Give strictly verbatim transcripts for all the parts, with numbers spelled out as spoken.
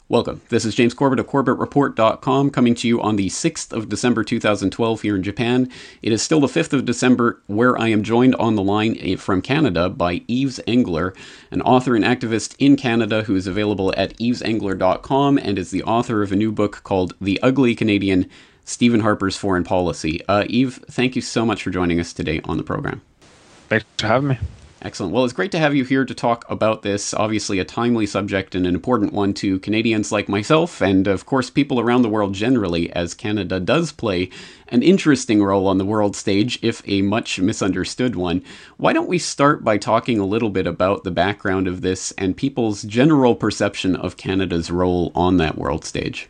Welcome. This is James Corbett of Corbett Report dot com coming to you on the sixth of December two thousand twelve here in Japan. It is still the fifth of December, where I am joined on the line from Canada by Yves Engler, an author and activist in Canada who is available at yves engler dot com and is the author of a new book called The Ugly Canadian, Stephen Harper's Foreign Policy. Uh, Yves, thank you so much for joining us today on the program. Thanks for having me. Excellent. Well, it's great to have you here to talk about this, obviously a timely subject and an important one to Canadians like myself and, of course, people around the world generally, as Canada does play an interesting role on the world stage, if a much misunderstood one. Why don't we start by talking a little bit about the background of this and people's general perception of Canada's role on that world stage?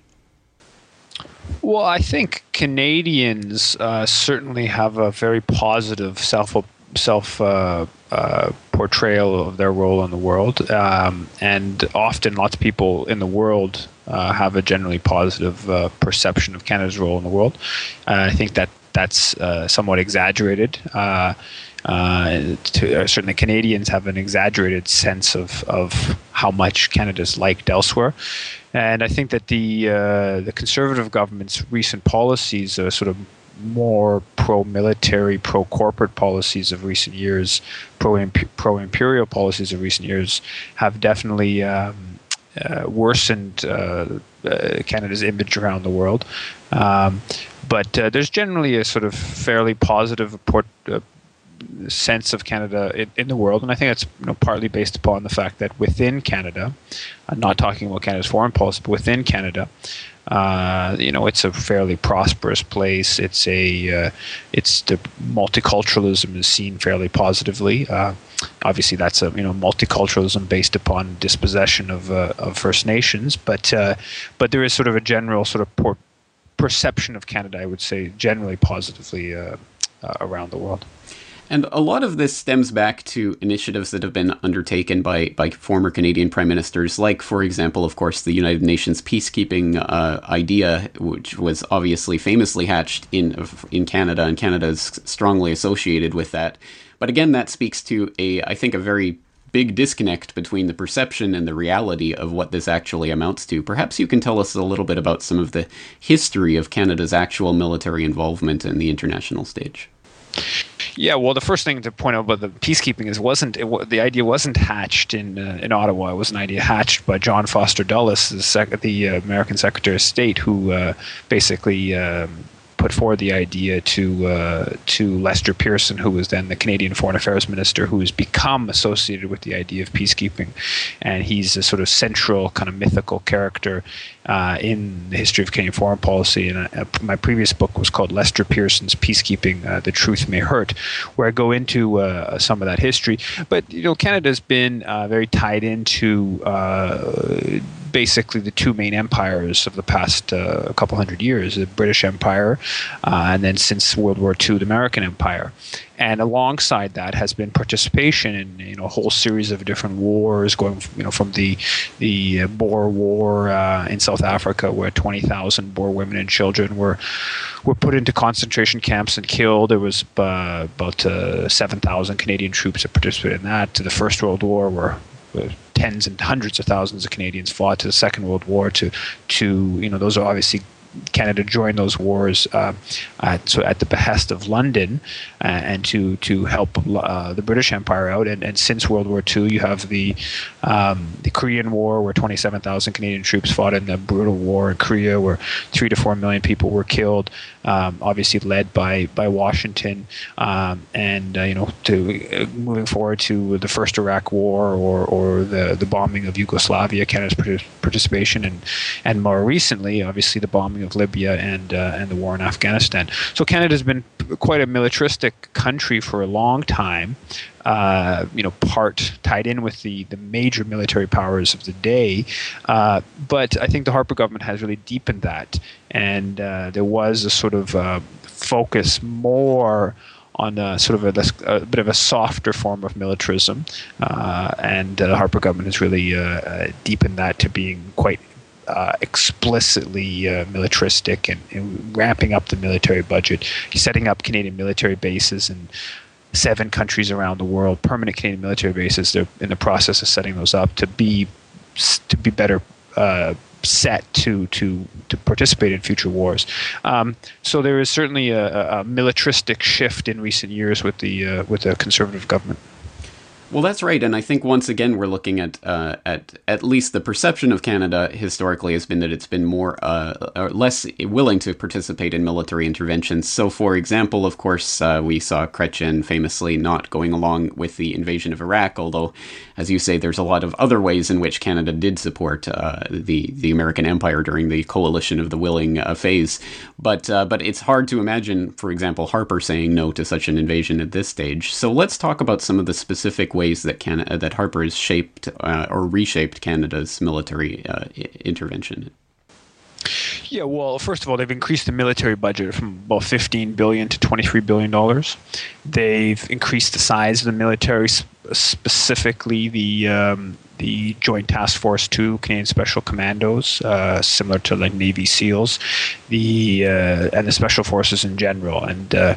Well, I think Canadians uh, certainly have a very positive self self uh, uh, portrayal of their role in the world, um, and often lots of people in the world uh, have a generally positive uh, perception of Canada's role in the world. Uh, I think that that's uh, somewhat exaggerated. Uh, uh, to, uh, certainly, Canadians have an exaggerated sense of of how much Canada's liked elsewhere. And I think that the uh, the Conservative government's recent policies, uh, sort of more pro-military, pro-corporate policies of recent years, pro pro-imperial policies of recent years, have definitely um, uh, worsened uh, uh, Canada's image around the world. Um, but uh, there's generally a sort of fairly positive port, uh, sense of Canada in, in the world, and I think that's you know, partly based upon the fact that within Canada, I'm not talking about Canada's foreign policy, but within Canada, uh, you know, it's a fairly prosperous place. It's a, uh, it's the multiculturalism is seen fairly positively. Uh, obviously, that's a you know multiculturalism based upon dispossession of uh, of First Nations, but uh, but there is sort of a general sort of por- perception of Canada, I would say, generally positively uh, uh, around the world. And a lot of this stems back to initiatives that have been undertaken by, by former Canadian prime ministers, like, for example, of course, the United Nations peacekeeping uh, idea, which was obviously famously hatched in in Canada, and Canada is strongly associated with that. But again, that speaks to, a I think, a very big disconnect between the perception and the reality of what this actually amounts to. Perhaps you can tell us a little bit about some of the history of Canada's actual military involvement in the international stage. Yeah, well, the first thing to point out about the peacekeeping is wasn't it, the idea wasn't hatched in uh, in Ottawa. It was an idea hatched by John Foster Dulles, the, sec- the uh, American Secretary of State, who uh, basically um, put forward the idea to uh, to Lester Pearson, who was then the Canadian Foreign Affairs Minister, who has become associated with the idea of peacekeeping, and he's a sort of central kind of mythical character uh, in the history of Canadian foreign policy. And uh, my previous book was called Lester Pearson's Peacekeeping: uh, The Truth May Hurt, where I go into uh, some of that history. But you know, Canada's been uh, very tied into Uh, basically the two main empires of the past uh, couple hundred years, the British Empire, uh, and then since World War Two, the American Empire. And alongside that has been participation in you know a whole series of different wars, going you know from the the Boer War uh, in South Africa, where twenty thousand Boer women and children were were put into concentration camps and killed. There was uh, about uh, seven thousand Canadian troops that participated in that. To the First World War, where tens and hundreds of thousands of Canadians fought. To the Second World War, to to you know those are obviously Canada joined those wars uh, at, so at the behest of London uh, and to to help uh, the British Empire out. And, and since World War Two, you have the um, the Korean War, where twenty-seven thousand Canadian troops fought in the brutal war in Korea, where three to four million people were killed. Um, obviously led by by Washington, um, and uh, you know to uh, moving forward to the first Iraq War or or the the bombing of Yugoslavia, Canada's participation, and and more recently, obviously the bombing of Libya and uh, and the war in Afghanistan. So Canada's been quite a militaristic country for a long time. Uh, you know, part tied in with the, the major military powers of the day. Uh, but I think the Harper government has really deepened that. And uh, there was a sort of uh, focus more on a, sort of a, a bit of a softer form of militarism. Uh, and uh, the Harper government has really uh, deepened that to being quite Uh, explicitly uh, militaristic and, and ramping up the military budget, setting up Canadian military bases in seven countries around the world, permanent Canadian military bases. They're in the process of setting those up to be to be better uh, set to to to participate in future wars. Um, so there is certainly a, a militaristic shift in recent years with the uh, with the Conservative government. Well, that's right, and I think once again we're looking at uh, at at least the perception of Canada historically has been that it's been more uh, or less willing to participate in military interventions. So, for example, of course, uh, we saw Chrétien famously not going along with the invasion of Iraq. Although, as you say, there's a lot of other ways in which Canada did support uh, the the American Empire during the coalition of the willing uh, phase. But uh, but it's hard to imagine, for example, Harper saying no to such an invasion at this stage. So let's talk about some of the specific ways that Canada, that Harper has shaped uh, or reshaped Canada's military uh, I- intervention. Yeah, well, first of all, they've increased the military budget from about fifteen billion dollars to twenty-three billion dollars. They've increased the size of the military, sp- specifically the um, the Joint Task Force two, Canadian Special Commandos, uh, similar to like Navy SEALs, the uh, and the Special Forces in general, and. Uh,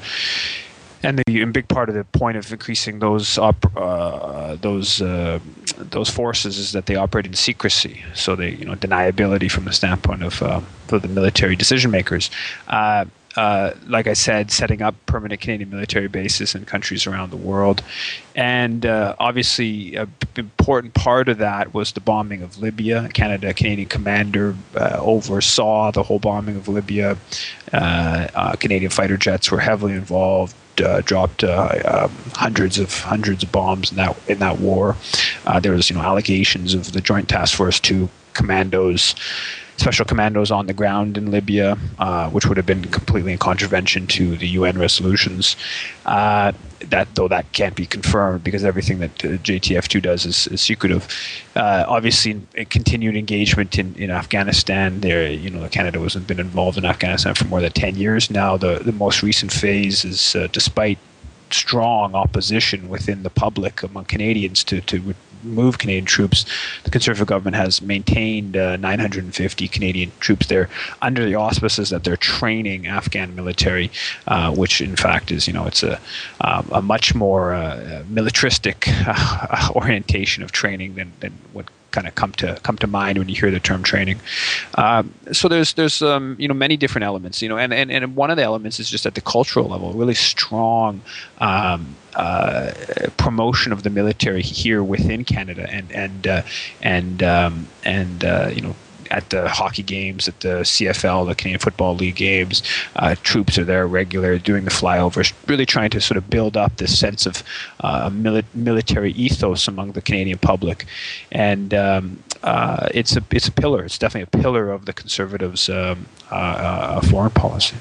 And the a big part of the point of increasing those op- uh, those uh, those forces is that they operate in secrecy, so they you know deniability from the standpoint of uh, for the military decision makers. Uh, uh, like I said, setting up permanent Canadian military bases in countries around the world, and uh, obviously a b- important part of that was the bombing of Libya. Canada, a Canadian commander uh, oversaw the whole bombing of Libya. Uh, uh, Canadian fighter jets were heavily involved. Uh, dropped uh, um, hundreds of hundreds of bombs in that in that war. Uh, there was you know allegations of the Joint Task Force two commandos, special commandos on the ground in Libya, uh, which would have been completely in contravention to the U N resolutions. Uh, that though that can't be confirmed because everything that uh, J T F two does is, is secretive. Uh, obviously, a continued engagement in, in Afghanistan. There, you know, Canada has been involved in Afghanistan for more than ten years now. The the most recent phase is, uh, despite strong opposition within the public among Canadians to to move Canadian troops, the Conservative government has maintained uh, nine hundred fifty Canadian troops there under the auspices that they're training Afghan military, uh, which in fact is, you know, it's a um, a much more uh, militaristic uh, orientation of training than, than what kind of come to come to mind when you hear the term training. Um, so there's there's um, you know many different elements, you know, and, and, and one of the elements is just at the cultural level, really strong um, uh, promotion of the military here within Canada, and and uh, and um, and uh, you know. At the hockey games, at the C F L, the Canadian Football League games, uh, troops are there regular, doing the flyovers, really trying to sort of build up this sense of uh, mili- military ethos among the Canadian public, and um, uh, it's a it's a pillar. It's definitely a pillar of the Conservatives' um, uh, uh, foreign policy.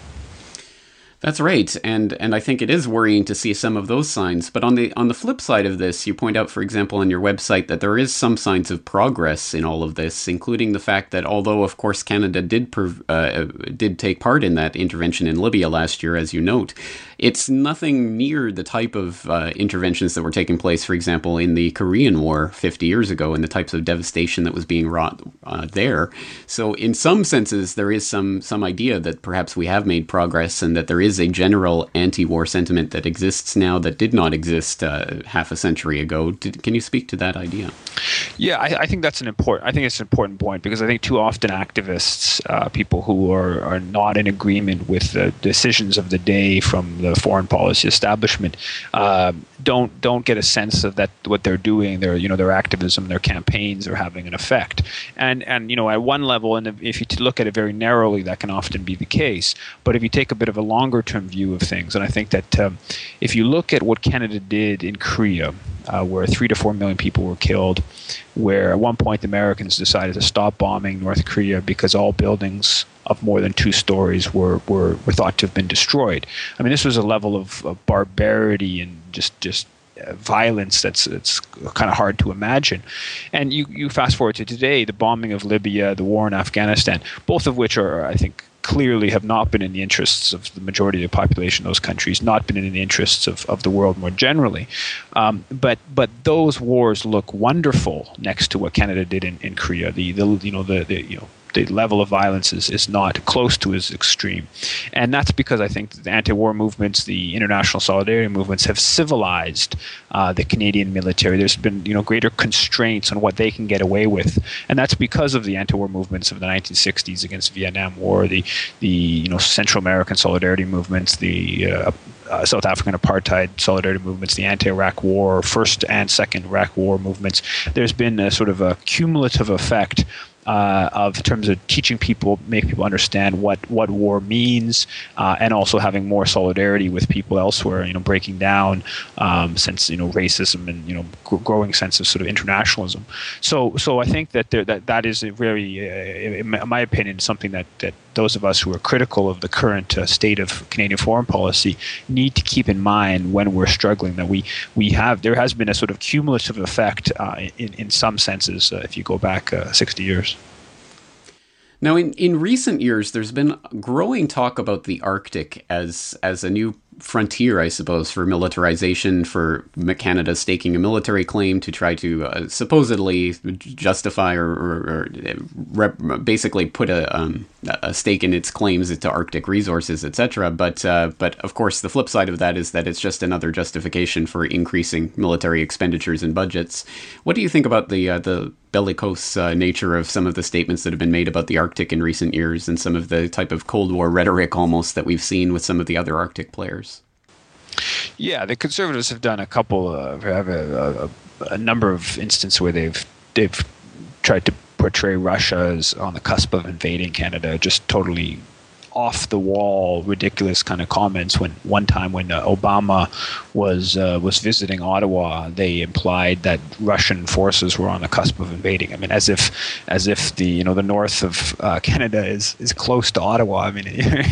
That's right, and and I think it is worrying to see some of those signs. But on the on the flip side of this, you point out, for example, on your website that there is some signs of progress in all of this, including the fact that although, of course, Canada did prov- uh, did take part in that intervention in Libya last year, as you note, it's nothing near the type of uh, interventions that were taking place, for example, in the Korean War fifty years ago, and the types of devastation that was being wrought uh, there. So, in some senses, there is some some idea that perhaps we have made progress, and that there is a general anti-war sentiment that exists now that did not exist uh, half a century ago. Did, can you speak to that idea? Yeah, I, I think that's an important. I think it's an important point because I think too often activists, uh, people who are, are not in agreement with the decisions of the day from the foreign policy establishment, uh, don't don't get a sense of that what they're doing. Their you know their activism, their campaigns are having an effect. And and you know at one level, and if you look at it very narrowly, that can often be the case. But if you take a bit of a longer term view of things, and I think that um, if you look at what Canada did in Korea, uh, where three to four million people were killed, where at one point the Americans decided to stop bombing North Korea because all buildings of more than two stories were, were, were thought to have been destroyed. I mean, this was a level of, of barbarity and just just uh, violence that's it's kind of hard to imagine. And you, you fast forward to today, the bombing of Libya, the war in Afghanistan, both of which are, I think, clearly have not been in the interests of the majority of the population of those countries, not been in the interests of, of the world more generally. Um, but but those wars look wonderful next to what Canada did in, in Korea. The, the you know the, the you know the level of violence is, is not close to as extreme. And that's because I think the anti-war movements, the international solidarity movements have civilized uh, the Canadian military. There's been, you know, greater constraints on what they can get away with. And that's because of the anti-war movements of the nineteen sixties against the Vietnam War, the, the you know, Central American solidarity movements, the uh, uh, South African apartheid solidarity movements, the anti-Iraq War, first and second Iraq War movements. There's been a sort of a cumulative effect Uh, of in terms of teaching people, make people understand what, what war means, uh, and also having more solidarity with people elsewhere. You know, breaking down um, sense, you know, racism and you know, gr- growing sense of sort of internationalism. So, so I think that there, that that is a very, uh, in my opinion, something that that those of us who are critical of the current uh, state of Canadian foreign policy need to keep in mind when we're struggling. That we we have there has been a sort of cumulative effect uh, in in some senses uh, if you go back uh, sixty years. Now, in, in recent years, there's been growing talk about the Arctic as as a new frontier, I suppose, for militarization, for Canada staking a military claim to try to uh, supposedly justify or, or, or rep- basically put a, um, a stake in its claims to Arctic resources, et cetera. But uh, but of course, the flip side of that is that it's just another justification for increasing military expenditures and budgets. What do you think about the uh, the bellicose uh, nature of some of the statements that have been made about the Arctic in recent years, and some of the type of Cold War rhetoric almost that we've seen with some of the other Arctic players? Yeah, the Conservatives have done a couple, uh, have a, a, a number of instances where they've they've tried to portray Russia as on the cusp of invading Canada, just totally off the wall, ridiculous kind of comments. When one time when uh, Obama was uh, was visiting Ottawa, they implied that Russian forces were on the cusp of invading. I mean, as if as if the you know the north of uh, Canada is is close to Ottawa. I mean,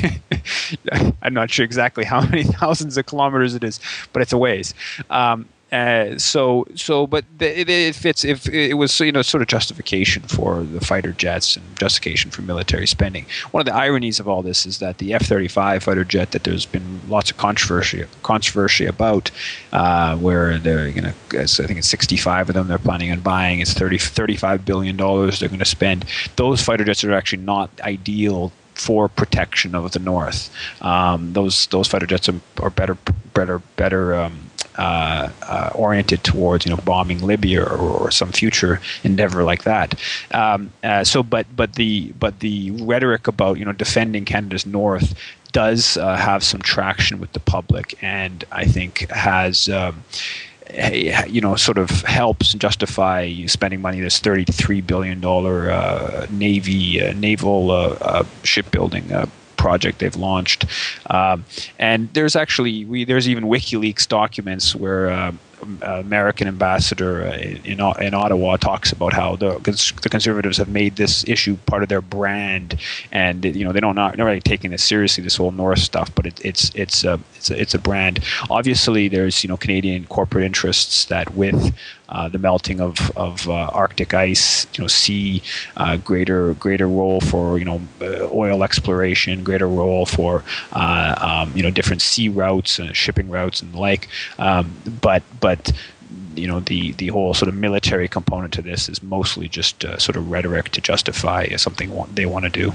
I'm not sure exactly how many thousands of kilometers it is, but it's a ways. Um, Uh, so, so, but it, it fits. If it was, you know, sort of justification for the fighter jets and justification for military spending. One of the ironies of all this is that the F thirty-five fighter jet that there's been lots of controversy controversy about, uh, where they're going to, I think it's sixty-five of them they're planning on buying. It's thirty, thirty-five billion dollars they're going to spend. Those fighter jets are actually not ideal for protection of the North. Um, those those fighter jets are, are better, better, better. Um, Uh, uh, oriented towards, you know, bombing Libya or, or some future endeavor like that. Um, uh, so, but but the but the rhetoric about, you know, defending Canada's North does uh, have some traction with the public, and I think has. Um, you know, sort of helps justify spending money. This thirty-three billion dollars uh, Navy, uh, naval uh, uh, shipbuilding uh, project they've launched. Um, and there's actually, we, there's even WikiLeaks documents where uh, American ambassador in, in Ottawa talks about how the the Conservatives have made this issue part of their brand, and you know they don't not, not really taking this seriously, this whole North stuff, but it, it's it's a it's a it's a brand. Obviously, there's you know Canadian corporate interests that with Uh, the melting of of uh, Arctic ice, you know, see uh, greater greater role for you know uh, oil exploration, greater role for uh, um, you know different sea routes and shipping routes and the like. Um, but but you know the the whole sort of military component to this is mostly just uh, sort of rhetoric to justify something they want to do.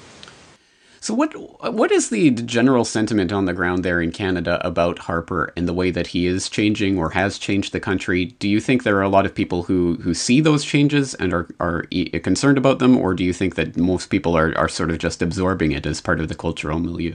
So what what is the general sentiment on the ground there in Canada about Harper and the way that he is changing or has changed the country? Do you think there are a lot of people who, who see those changes and are, are concerned about them, or do you think that most people are, are sort of just absorbing it as part of the cultural milieu?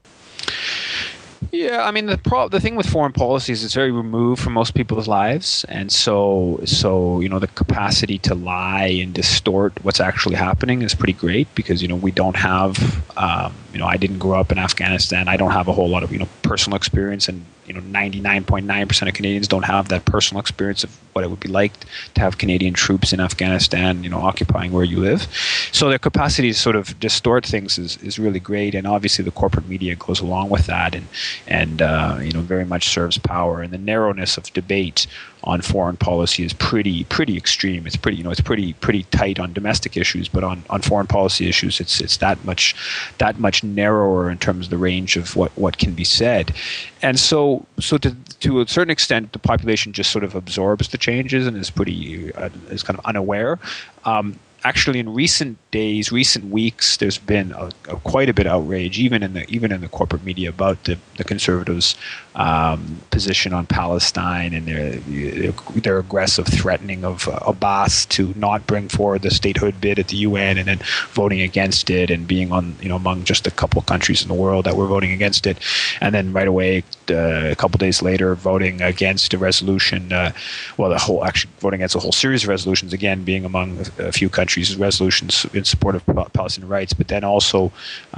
Yeah, I mean the pro- the thing with foreign policy is it's very removed from most people's lives, and so so you know the capacity to lie and distort what's actually happening is pretty great, because you know we don't have um, you know I didn't grow up in Afghanistan. I don't have a whole lot of you know personal experience, and you know ninety-nine point nine percent of Canadians don't have that personal experience of what it would be like to have Canadian troops in Afghanistan, you know, occupying where you live. So their capacity to sort of distort things is, is really great, and obviously the corporate media goes along with that, and and uh, you know very much serves power. And the narrowness of debate on foreign policy is pretty pretty extreme. It's pretty you know it's pretty pretty tight on domestic issues, but on, on foreign policy issues, it's it's that much that much narrower in terms of the range of what, what can be said. And so so to to a certain extent, the population just sort of absorbs the changes and is pretty uh, is kind of unaware. Um, actually, in recent days, recent weeks, there's been a, a, quite a bit of outrage, even in the even in the corporate media, about the the conservatives' um, position on Palestine and their their aggressive threatening of uh, Abbas to not bring forward the statehood bid at the U N, and then voting against it, and being on you know among just a couple of countries in the world that were voting against it, and then right away uh, a couple days later voting against a resolution. Uh, well, the whole actually voting against a whole series of resolutions, again being among a, a few countries. Resolutions in support of Palestinian rights, but then also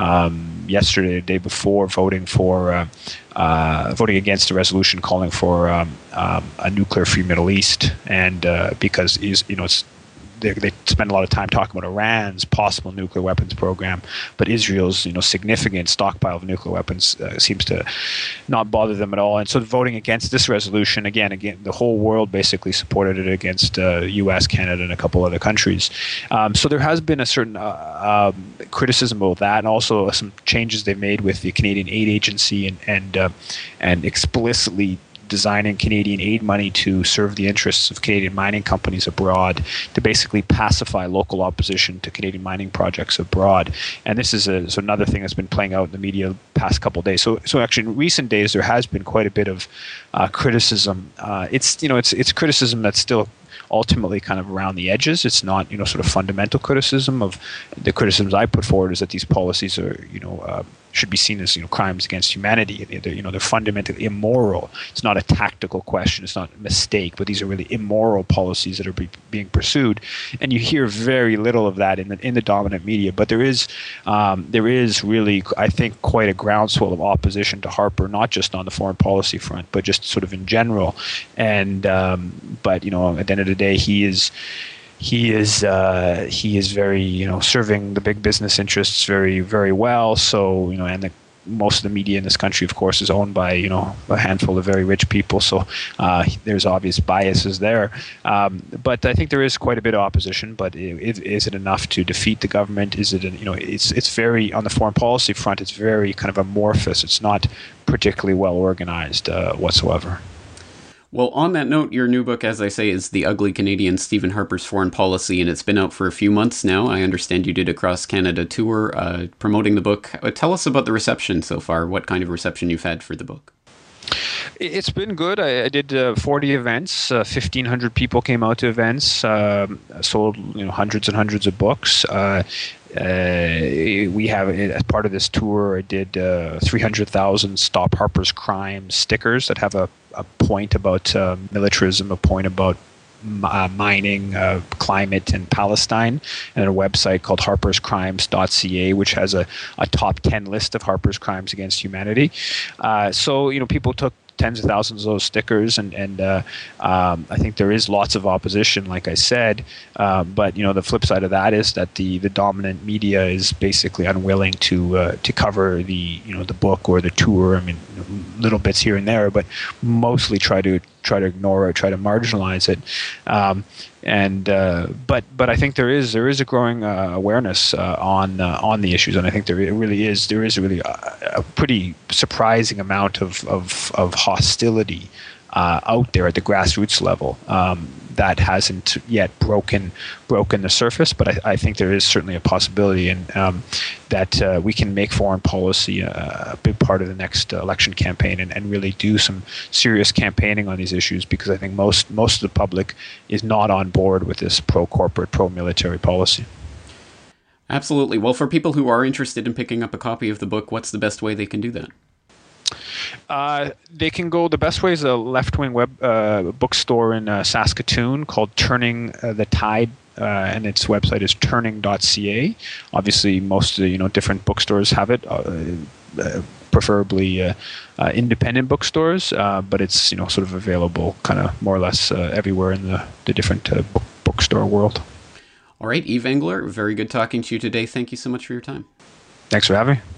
um, yesterday, the day before, voting for uh, uh, voting against a resolution calling for um, um, a nuclear-free Middle East, and uh, because is you know it's. They, they spend a lot of time talking about Iran's possible nuclear weapons program, but Israel's you know significant stockpile of nuclear weapons uh, seems to not bother them at all. And so voting against this resolution, again, again, the whole world basically supported it against uh, U S, Canada, and a couple other countries. Um, so there has been a certain uh, um, criticism of that, and also some changes they've made with the Canadian Aid Agency, and and uh, and explicitly designing Canadian aid money to serve the interests of Canadian mining companies abroad, to basically pacify local opposition to Canadian mining projects abroad. And this is, a, is another thing that's been playing out in the media the past couple of days. So, so actually, in recent days, there has been quite a bit of uh, criticism. Uh, it's you know, it's it's criticism that's still ultimately kind of around the edges. It's not, you know, sort of fundamental criticism. Of the criticisms I put forward is that these policies are, you know, uh, should be seen as, you know, crimes against humanity. They're, you know, they're fundamentally immoral. It's not a tactical question. It's not a mistake, but these are really immoral policies that are be, being pursued. And you hear very little of that in the in the dominant media. But there is um, there is really, I think, quite a groundswell of opposition to Harper, not just on the foreign policy front, but just sort of in general. And um, but you know, at the end of the day, he is. He is uh, he is very you know serving the big business interests very very well. So you know, and the, most of the media in this country, of course, is owned by you know a handful of very rich people. So uh, there's obvious biases there. Um, but I think there is quite a bit of opposition. But is, is it enough to defeat the government? Is it you know it's it's very on the foreign policy front. It's very kind of amorphous. It's not particularly well organized uh, whatsoever. Well, on that note, your new book, as I say, is The Ugly Canadian, Stephen Harper's Foreign Policy, and it's been out for a few months now. I understand you did a cross-Canada tour uh, promoting the book. Uh, tell us about the reception so far, what kind of reception you've had for the book. It's been good. I, I did uh, forty events. Uh, fifteen hundred people came out to events. Um, sold you know hundreds and hundreds of books. Uh, uh, we have, as part of this tour, I did uh, three hundred thousand Stop Harper's Crime stickers that have a, a point about uh, militarism, a point about uh, mining, uh, climate, and Palestine, and a website called harpers crimes dot c a, which has a, a top ten list of Harper's crimes against humanity. Uh, so, you know, people took tens of thousands of those stickers, and and uh, um, I think there is lots of opposition, like I said. Uh, but you know, the flip side of that is that the, the dominant media is basically unwilling to uh, to cover the you know the book or the tour. I mean, little bits here and there, but mostly try to try to ignore it, try to marginalize it. Um, and uh, but but I think there is there is a growing uh, awareness uh, on uh, on the issues, and I think there really is there is really a, a pretty surprising amount of of, of hostility uh, out there at the grassroots level. Um, that hasn't yet broken broken the surface, but I, I think there is certainly a possibility, and um, that uh, we can make foreign policy a, a big part of the next uh, election campaign, and, and really do some serious campaigning on these issues, because I think most most of the public is not on board with this pro-corporate, pro-military policy. Absolutely. Well, for people who are interested in picking up a copy of the book, what's the best way they can do that? Uh, they can go, the best way is a left-wing web uh, bookstore in uh, Saskatoon called Turning uh, the Tide, uh, and its website is turning dot c a. Obviously, most of the you know different bookstores have it, uh, uh, preferably uh, uh, independent bookstores, uh, but it's you know sort of available kind of more or less uh, everywhere in the, the different uh, book, bookstore world. All right, Yves Engler, very good talking to you today. Thank you so much for your time. Thanks for having me.